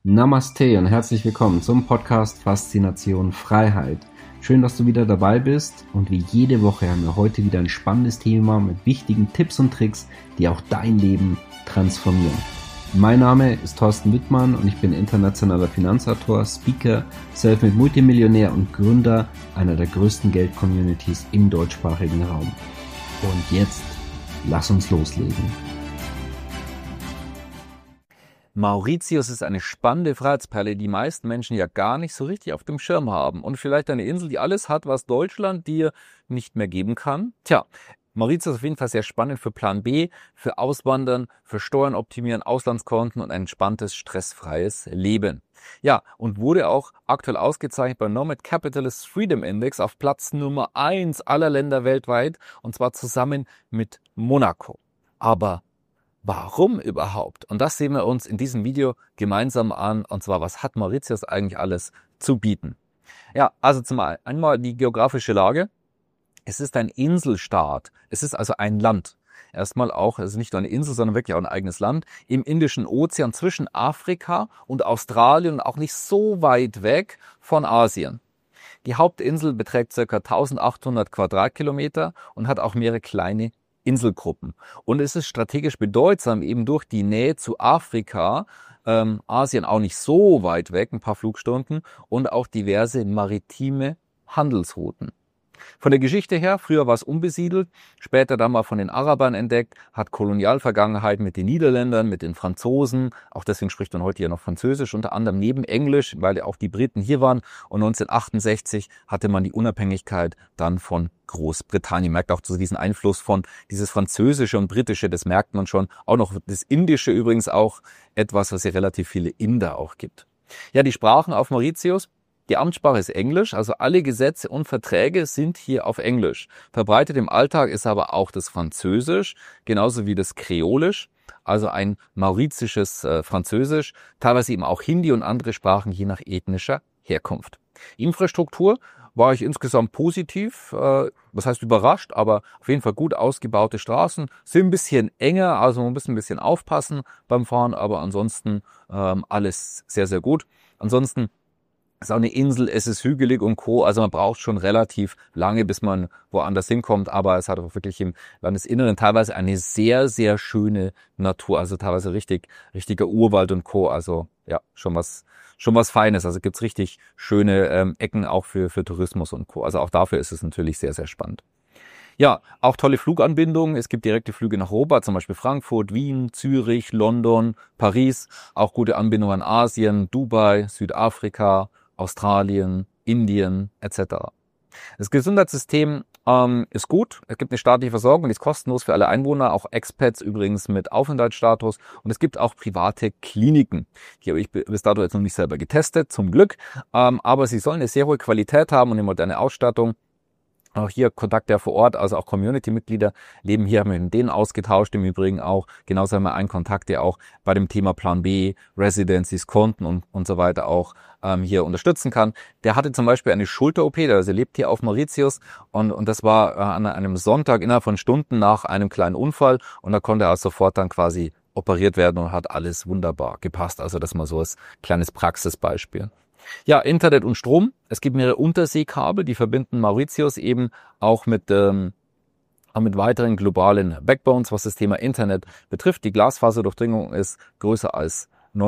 Namaste und herzlich willkommen zum Podcast Faszination Freiheit. Schön, dass du wieder dabei bist und wie jede Woche haben wir heute wieder ein spannendes Thema mit wichtigen Tipps und Tricks, die auch dein Leben transformieren. Mein Name ist Thorsten Wittmann und ich bin internationaler Finanzautor, Speaker, Selfmade Multimillionär und Gründer einer der größten Geld-Communities im deutschsprachigen Raum. Und jetzt, lass uns loslegen. Mauritius ist eine spannende Freiheitsperle, die meisten Menschen ja gar nicht so richtig auf dem Schirm haben. Und vielleicht eine Insel, die alles hat, was Deutschland dir nicht mehr geben kann. Tja, Mauritius ist auf jeden Fall sehr spannend für Plan B, für Auswandern, für Steuern optimieren, Auslandskonten und ein entspanntes, stressfreies Leben. Ja, und wurde auch aktuell ausgezeichnet beim Nomad Capitalist Freedom Index auf Platz Nummer 1 aller Länder weltweit, und zwar zusammen mit Monaco. Aber warum überhaupt? Und das sehen wir uns in diesem Video gemeinsam an. Und zwar, was hat Mauritius eigentlich alles zu bieten? Ja, also zum einen einmal die geografische Lage. Es ist ein Inselstaat. Es ist also ein Land. Erstmal auch, es ist nicht nur eine Insel, sondern wirklich auch ein eigenes Land im Indischen Ozean zwischen Afrika und Australien und auch nicht so weit weg von Asien. Die Hauptinsel beträgt ca. 1800 Quadratkilometer und hat auch mehrere kleine Inselgruppen. Und es ist strategisch bedeutsam, eben durch die Nähe zu Afrika, Asien auch nicht so weit weg, ein paar Flugstunden, und auch diverse maritime Handelsrouten. Von der Geschichte her, früher war es unbesiedelt, später dann mal von den Arabern entdeckt, hat Kolonialvergangenheit mit den Niederländern, mit den Franzosen, auch deswegen spricht man heute ja noch Französisch, unter anderem neben Englisch, weil ja auch die Briten hier waren, und 1968 hatte man die Unabhängigkeit dann von Großbritannien. Merkt auch zu diesen Einfluss von dieses Französische und Britische, das merkt man schon, auch noch das Indische übrigens auch, etwas, was ja relativ viele Inder auch gibt. Ja, die Sprachen auf Mauritius. Die Amtssprache ist Englisch, also alle Gesetze und Verträge sind hier auf Englisch. Verbreitet im Alltag ist aber auch das Französisch, genauso wie das Kreolisch, also ein mauritisches Französisch, teilweise eben auch Hindi und andere Sprachen je nach ethnischer Herkunft. Infrastruktur war ich insgesamt positiv, was heißt überrascht, aber auf jeden Fall gut ausgebaute Straßen, sind ein bisschen enger, also man muss ein bisschen aufpassen beim Fahren, aber ansonsten alles sehr, sehr gut. Ansonsten ist auch eine Insel, es ist hügelig und Co. Also man braucht schon relativ lange, bis man woanders hinkommt. Aber es hat auch wirklich im Landesinneren teilweise eine sehr, sehr schöne Natur. Also teilweise richtiger Urwald und Co. Also ja, schon was Feines. Also gibt's richtig schöne Ecken auch für Tourismus und Co. Also auch dafür ist es natürlich sehr, sehr spannend. Ja, auch tolle Fluganbindungen. Es gibt direkte Flüge nach Europa, zum Beispiel Frankfurt, Wien, Zürich, London, Paris. Auch gute Anbindungen an Asien, Dubai, Südafrika, Australien, Indien etc. Das Gesundheitssystem ist gut. Es gibt eine staatliche Versorgung, die ist kostenlos für alle Einwohner, auch Expats übrigens mit Aufenthaltsstatus. Und es gibt auch private Kliniken. Die habe ich bis dato jetzt noch nicht selber getestet, zum Glück. Aber sie sollen eine sehr hohe Qualität haben und eine moderne Ausstattung. Auch hier Kontakte vor Ort, also auch Community-Mitglieder leben hier, haben wir mit denen ausgetauscht, im Übrigen auch. Genauso haben wir einen Kontakt, der auch bei dem Thema Plan B, Residencies, Konten und so weiter auch hier unterstützen kann. Der hatte zum Beispiel eine Schulter-OP, also lebt hier auf Mauritius und das war an einem Sonntag innerhalb von Stunden nach einem kleinen Unfall und da konnte er sofort dann quasi operiert werden und hat alles wunderbar gepasst. Also das mal so als kleines Praxisbeispiel. Ja, Internet und Strom. Es gibt mehrere Unterseekabel, die verbinden Mauritius eben auch mit weiteren globalen Backbones, was das Thema Internet betrifft. Die Glasfaserdurchdringung ist größer als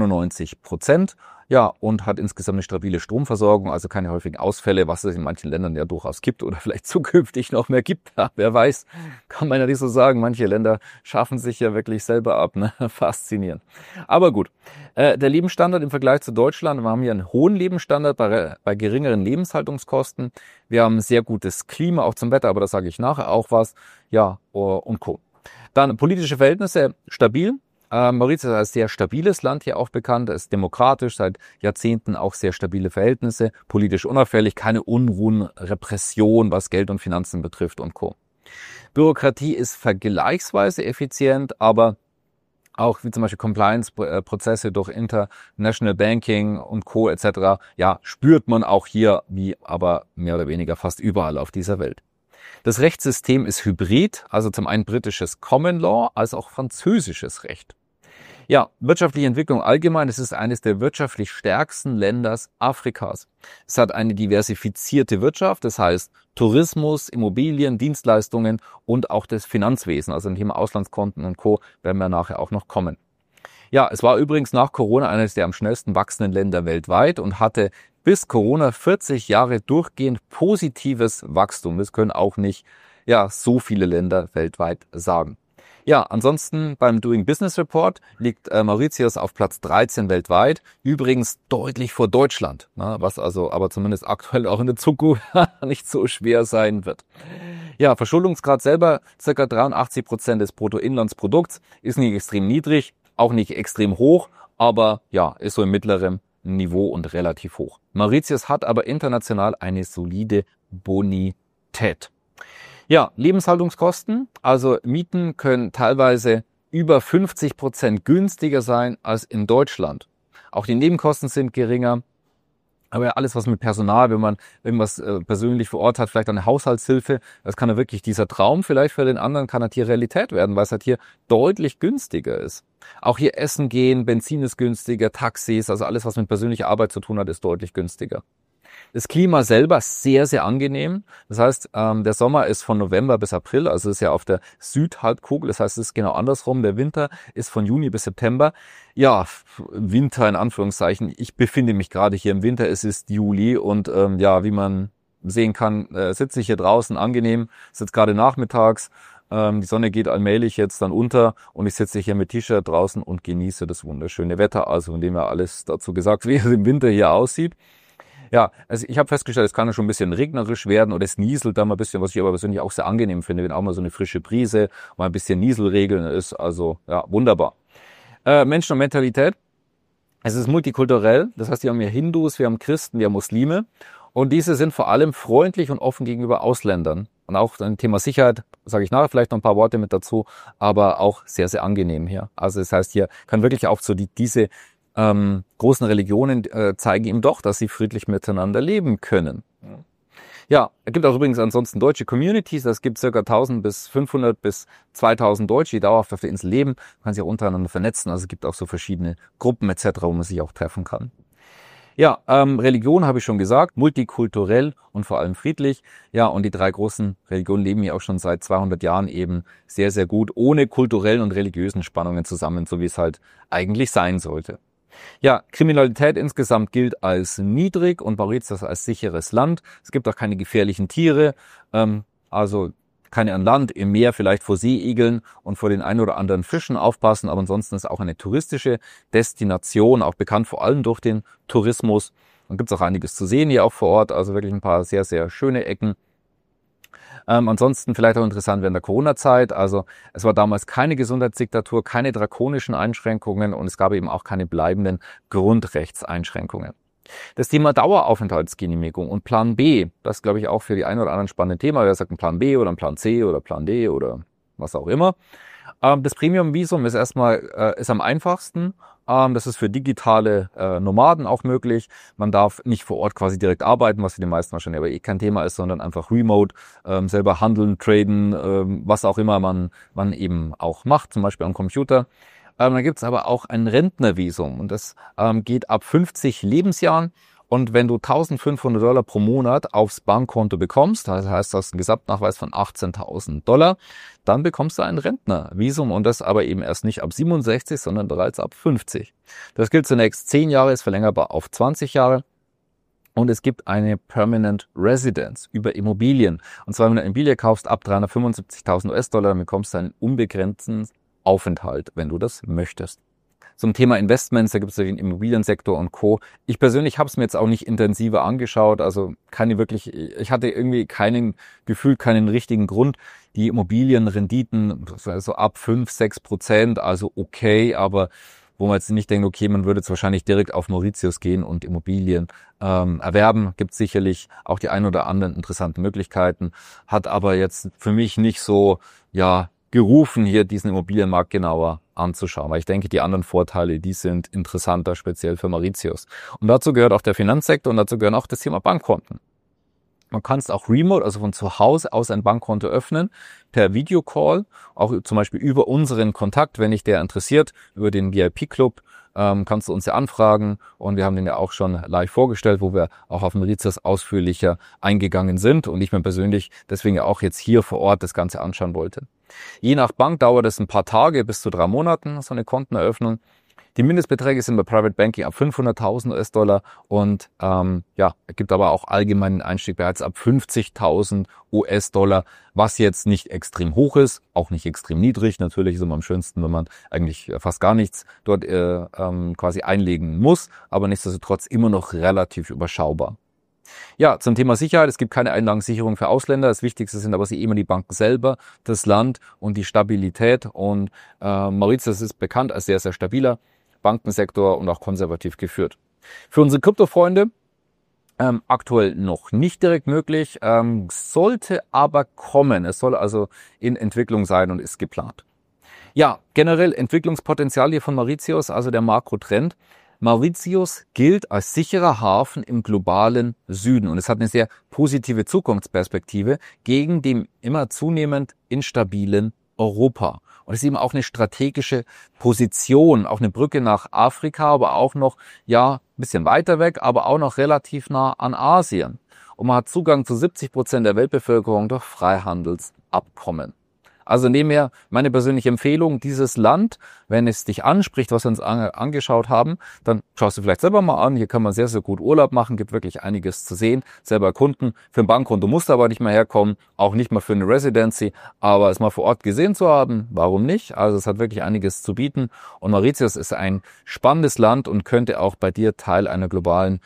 99%. Ja, und hat insgesamt eine stabile Stromversorgung, also keine häufigen Ausfälle, was es in manchen Ländern ja durchaus gibt oder vielleicht zukünftig noch mehr gibt. Ja, wer weiß, kann man ja nicht so sagen. Manche Länder schaffen sich ja wirklich selber ab, ne? Faszinierend. Aber gut, der Lebensstandard im Vergleich zu Deutschland, wir haben hier einen hohen Lebensstandard bei geringeren Lebenshaltungskosten. Wir haben ein sehr gutes Klima, auch zum Wetter, aber das sage ich nachher auch was. Ja, und Co. Dann politische Verhältnisse, stabil. Mauritius ist ein sehr stabiles Land hier auch bekannt, es ist demokratisch, seit Jahrzehnten auch sehr stabile Verhältnisse, politisch unauffällig, keine Unruhen, Repression, was Geld und Finanzen betrifft und Co. Bürokratie ist vergleichsweise effizient, aber auch wie zum Beispiel Compliance-Prozesse durch International Banking und Co. etc. Ja, spürt man auch hier, wie aber mehr oder weniger fast überall auf dieser Welt. Das Rechtssystem ist hybrid, also zum einen britisches Common Law als auch französisches Recht. Ja, wirtschaftliche Entwicklung allgemein. Es ist eines der wirtschaftlich stärksten Länder Afrikas. Es hat eine diversifizierte Wirtschaft, das heißt Tourismus, Immobilien, Dienstleistungen und auch das Finanzwesen. Also im Thema Auslandskonten und Co. werden wir nachher auch noch kommen. Ja, es war übrigens nach Corona eines der am schnellsten wachsenden Länder weltweit und hatte bis Corona 40 Jahre durchgehend positives Wachstum. Das können auch nicht so viele Länder weltweit sagen. Ja, ansonsten beim Doing Business Report liegt Mauritius auf Platz 13 weltweit, übrigens deutlich vor Deutschland, was also aber zumindest aktuell auch in der Zukunft nicht so schwer sein wird. Ja, Verschuldungsgrad selber ca. 83% des Bruttoinlandsprodukts, ist nicht extrem niedrig, auch nicht extrem hoch, aber ja, ist so im mittleren Niveau und relativ hoch. Mauritius hat aber international eine solide Bonität. Ja, Lebenshaltungskosten, also Mieten können teilweise über 50% günstiger sein als in Deutschland. Auch die Nebenkosten sind geringer. Aber ja, alles was mit Personal, wenn man irgendwas persönlich vor Ort hat, vielleicht eine Haushaltshilfe, das kann ja wirklich dieser Traum vielleicht für den anderen, kann halt hier Realität werden, weil es halt hier deutlich günstiger ist. Auch hier essen gehen, Benzin ist günstiger, Taxis, also alles was mit persönlicher Arbeit zu tun hat, ist deutlich günstiger. Das Klima selber sehr, sehr angenehm. Das heißt, der Sommer ist von November bis April, also ist ja auf der Südhalbkugel. Das heißt, es ist genau andersrum. Der Winter ist von Juni bis September. Ja, Winter in Anführungszeichen. Ich befinde mich gerade hier im Winter. Es ist Juli und wie man sehen kann, sitze ich hier draußen angenehm. Es ist jetzt gerade nachmittags. Die Sonne geht allmählich jetzt dann unter und ich sitze hier mit T-Shirt draußen und genieße das wunderschöne Wetter. Also von dem her alles dazu gesagt, wie es im Winter hier aussieht. Ja, also ich habe festgestellt, es kann ja schon ein bisschen regnerisch werden oder es nieselt da mal ein bisschen, was ich aber persönlich auch sehr angenehm finde, wenn auch mal so eine frische Brise, mal ein bisschen Nieselregeln ist. Also ja, wunderbar. Menschen und Mentalität. Es ist multikulturell, das heißt, wir haben hier Hindus, wir haben Christen, wir haben Muslime und diese sind vor allem freundlich und offen gegenüber Ausländern. Und auch ein Thema Sicherheit, sage ich nachher vielleicht noch ein paar Worte mit dazu, aber auch sehr, sehr angenehm hier. Also das heißt, hier kann wirklich auch so diese großen Religionen zeigen ihm doch, dass sie friedlich miteinander leben können. Ja, es gibt auch übrigens ansonsten deutsche Communities. Es gibt ca. 1000 bis 500 bis 2000 Deutsche, die dauerhaft auf der Insel leben. Man kann sich auch untereinander vernetzen. Also es gibt auch so verschiedene Gruppen etc., wo man sich auch treffen kann. Ja, Religion habe ich schon gesagt, multikulturell und vor allem friedlich. Ja, und die 3 großen Religionen leben hier auch schon seit 200 Jahren eben sehr, sehr gut, ohne kulturellen und religiösen Spannungen zusammen, so wie es halt eigentlich sein sollte. Ja, Kriminalität insgesamt gilt als niedrig und Mauritius als sicheres Land. Es gibt auch keine gefährlichen Tiere, also keine an Land, im Meer vielleicht vor Seeigeln und vor den ein oder anderen Fischen aufpassen, aber ansonsten ist auch eine touristische Destination, auch bekannt vor allem durch den Tourismus. Und gibt es auch einiges zu sehen hier auch vor Ort, also wirklich ein paar sehr, sehr schöne Ecken. Ansonsten vielleicht auch interessant während der Corona-Zeit. Also es war damals keine Gesundheitsdiktatur, keine drakonischen Einschränkungen und es gab eben auch keine bleibenden Grundrechtseinschränkungen. Das Thema Daueraufenthaltsgenehmigung und Plan B, das glaube ich auch für die ein oder anderen spannende Thema. Wer sagt ein Plan B oder ein Plan C oder Plan D oder was auch immer. Das Premium-Visum ist ist am einfachsten. Das ist für digitale Nomaden auch möglich. Man darf nicht vor Ort quasi direkt arbeiten, was für die meisten wahrscheinlich aber kein Thema ist, sondern einfach remote, selber handeln, traden, was auch immer man eben auch macht, zum Beispiel am Computer. Dann gibt's aber auch ein Rentnervisum und das geht ab 50 Lebensjahren. Und wenn du $1.500 pro Monat aufs Bankkonto bekommst, das heißt, du hast einen Gesamtnachweis von $18.000, dann bekommst du ein Rentnervisum und das aber eben erst nicht ab 67, sondern bereits ab 50. Das gilt zunächst 10 Jahre, ist verlängerbar auf 20 Jahre. Und es gibt eine Permanent Residence über Immobilien. Und zwar, wenn du eine Immobilie kaufst ab $375.000 US-Dollar, dann bekommst du einen unbegrenzten Aufenthalt, wenn du das möchtest. Zum Thema Investments, da gibt es ja den Immobiliensektor und Co. Ich persönlich habe es mir jetzt auch nicht intensiver angeschaut, also ich hatte irgendwie keinen richtigen Grund. Die Immobilienrenditen so ab 5-6%, also okay, aber wo man jetzt nicht denkt, okay, man würde jetzt wahrscheinlich direkt auf Mauritius gehen und Immobilien erwerben. Gibt sicherlich auch die ein oder anderen interessanten Möglichkeiten, hat aber jetzt für mich nicht so, gerufen, hier diesen Immobilienmarkt genauer anzuschauen. Weil ich denke, die anderen Vorteile, die sind interessanter, speziell für Mauritius. Und dazu gehört auch der Finanzsektor und dazu gehören auch das Thema Bankkonten. Man kann es auch remote, also von zu Hause aus ein Bankkonto öffnen, per Videocall, auch zum Beispiel über unseren Kontakt, wenn dich der interessiert, über den VIP-Club, kannst du uns ja anfragen, und wir haben den ja auch schon live vorgestellt, wo wir auch auf Mauritius ausführlicher eingegangen sind und ich mir persönlich deswegen ja auch jetzt hier vor Ort das Ganze anschauen wollte. Je nach Bank dauert es ein paar Tage bis zu 3 Monaten, so eine Konteneröffnung. Die Mindestbeträge sind bei Private Banking ab 500.000 US-Dollar und es gibt aber auch allgemeinen Einstieg bereits ab 50.000 US-Dollar, was jetzt nicht extrem hoch ist, auch nicht extrem niedrig. Natürlich ist es immer am schönsten, wenn man eigentlich fast gar nichts dort quasi einlegen muss, aber nichtsdestotrotz immer noch relativ überschaubar. Ja, zum Thema Sicherheit. Es gibt keine Einlagensicherung für Ausländer. Das Wichtigste sind aber immer die Banken selber, das Land und die Stabilität. Und Mauritius ist bekannt als sehr, sehr stabiler Bankensektor und auch konservativ geführt. Für unsere Kryptofreunde aktuell noch nicht direkt möglich, sollte aber kommen. Es soll also in Entwicklung sein und ist geplant. Ja, generell Entwicklungspotenzial hier von Mauritius, also der Makrotrend. Mauritius gilt als sicherer Hafen im globalen Süden und es hat eine sehr positive Zukunftsperspektive gegen dem immer zunehmend instabilen Europa. Und es ist eben auch eine strategische Position, auch eine Brücke nach Afrika, aber auch noch, ein bisschen weiter weg, aber auch noch relativ nah an Asien. Und man hat Zugang zu 70% der Weltbevölkerung durch Freihandelsabkommen. Also nebenher meine persönliche Empfehlung, dieses Land, wenn es dich anspricht, was wir uns angeschaut haben, dann schaust du vielleicht selber mal an. Hier kann man sehr, sehr gut Urlaub machen, gibt wirklich einiges zu sehen, selber erkunden. Für ein Bankkonto musst du aber nicht mehr herkommen, auch nicht mal für eine Residency, aber es mal vor Ort gesehen zu haben, warum nicht? Also es hat wirklich einiges zu bieten und Mauritius ist ein spannendes Land und könnte auch bei dir Teil einer globalen,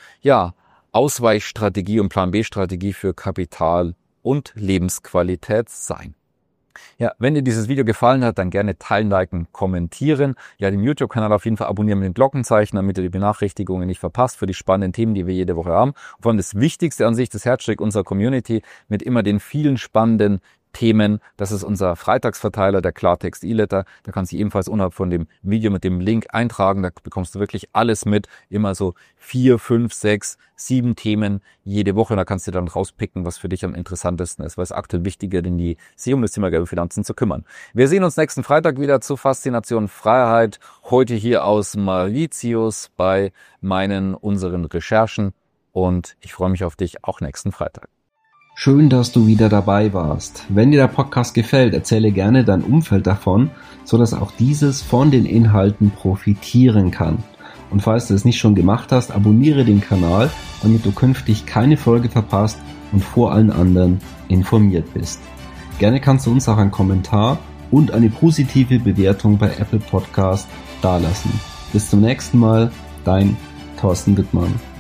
Ausweichstrategie und Plan-B-Strategie für Kapital und Lebensqualität sein. Ja, wenn dir dieses Video gefallen hat, dann gerne teilen, liken, kommentieren. Ja, den YouTube-Kanal auf jeden Fall abonnieren mit dem Glockenzeichen, damit du die Benachrichtigungen nicht verpasst für die spannenden Themen, die wir jede Woche haben. Und vor allem das Wichtigste an sich, das Herzstück unserer Community mit immer den vielen spannenden Themen. Das ist unser Freitagsverteiler, der Klartext E-Letter. Da kannst du ebenfalls unterhalb von dem Video mit dem Link eintragen. Da bekommst du wirklich alles mit. Immer so 4, 5, 6, 7 Themen jede Woche. Da kannst du dann rauspicken, was für dich am interessantesten ist, weil es aktuell wichtiger denn je, sich um das Thema Geld und Finanzen zu kümmern. Wir sehen uns nächsten Freitag wieder zu Faszination Freiheit. Heute hier aus Mauritius bei unseren Recherchen. Und ich freue mich auf dich auch nächsten Freitag. Schön, dass du wieder dabei warst. Wenn dir der Podcast gefällt, erzähle gerne dein Umfeld davon, sodass auch dieses von den Inhalten profitieren kann. Und falls du es nicht schon gemacht hast, abonniere den Kanal, damit du künftig keine Folge verpasst und vor allen anderen informiert bist. Gerne kannst du uns auch einen Kommentar und eine positive Bewertung bei Apple Podcast dalassen. Bis zum nächsten Mal, dein Thorsten Wittmann.